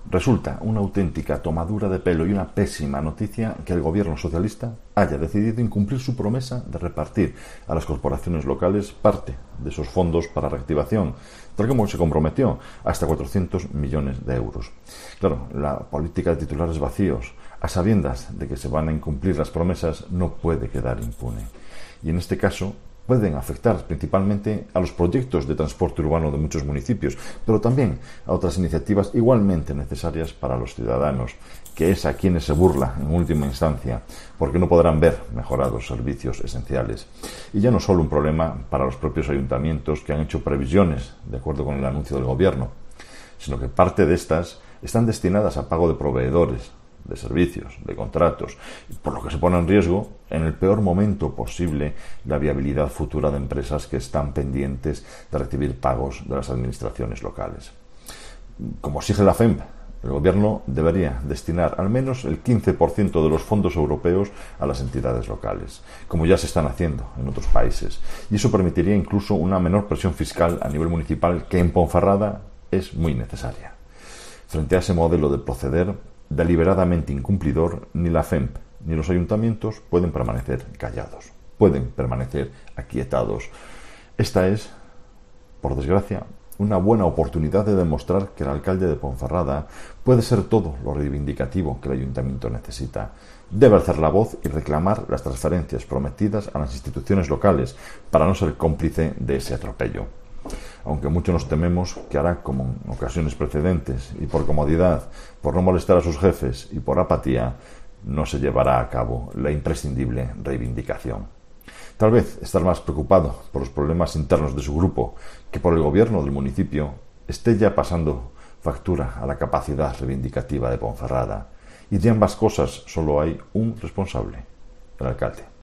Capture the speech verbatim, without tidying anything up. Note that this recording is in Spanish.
Resulta una auténtica tomadura de pelo y una pésima noticia que el gobierno socialista haya decidido incumplir su promesa de repartir a las corporaciones locales parte de esos fondos para reactivación, tal como se comprometió, hasta cuatrocientos millones de euros. Claro, la política de titulares vacíos, a sabiendas de que se van a incumplir las promesas, no puede quedar impune. Y en este caso, pueden afectar principalmente a los proyectos de transporte urbano de muchos municipios, pero también a otras iniciativas igualmente necesarias para los ciudadanos, que es a quienes se burla en última instancia, porque no podrán ver mejorados servicios esenciales. Y ya no solo un problema para los propios ayuntamientos que han hecho previsiones, de acuerdo con el anuncio del gobierno, sino que parte de estas están destinadas a pago de proveedores, de servicios, de contratos, por lo que se pone en riesgo, en el peor momento posible, la viabilidad futura de empresas que están pendientes de recibir pagos de las administraciones locales. Como exige la F E M P, el gobierno debería destinar al menos el quince por ciento de los fondos europeos a las entidades locales, como ya se están haciendo en otros países, y eso permitiría incluso una menor presión fiscal a nivel municipal que en Ponferrada es muy necesaria. Frente a ese modelo de proceder deliberadamente incumplidor, ni la F E M P ni los ayuntamientos pueden permanecer callados, pueden permanecer aquietados. Esta es, por desgracia, una buena oportunidad de demostrar que el alcalde de Ponferrada puede ser todo lo reivindicativo que el ayuntamiento necesita. Debe alzar la voz y reclamar las transferencias prometidas a las instituciones locales para no ser cómplice de ese atropello. Aunque mucho nos tememos que hará como en ocasiones precedentes y por comodidad, por no molestar a sus jefes y por apatía, no se llevará a cabo la imprescindible reivindicación. Tal vez estar más preocupado por los problemas internos de su grupo que por el gobierno del municipio esté ya pasando factura a la capacidad reivindicativa de Ponferrada. Y de ambas cosas solo hay un responsable, el alcalde.